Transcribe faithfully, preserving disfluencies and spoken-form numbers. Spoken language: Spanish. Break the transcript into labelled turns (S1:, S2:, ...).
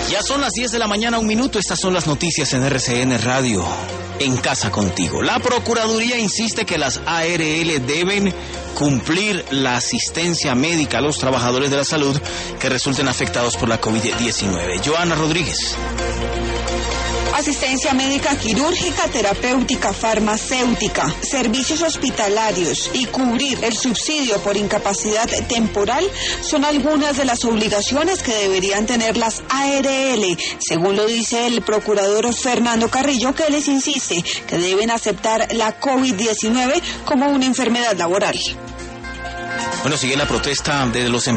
S1: Ya son las diez de la mañana, un minuto. Estas son las noticias en R C N Radio. En casa contigo. La Procuraduría insiste que las A R L deben cumplir la asistencia médica a los trabajadores de la salud que resulten afectados por la COVID diecinueve. Joana Rodríguez.
S2: Asistencia médica quirúrgica, terapéutica, farmacéutica, servicios hospitalarios y cubrir el subsidio por incapacidad temporal son algunas de las obligaciones que deberían tener las A R L, según lo dice el procurador Fernando Carrillo, que les insiste que deben aceptar la COVID diecinueve como una enfermedad laboral.
S1: Bueno, sigue la protesta de los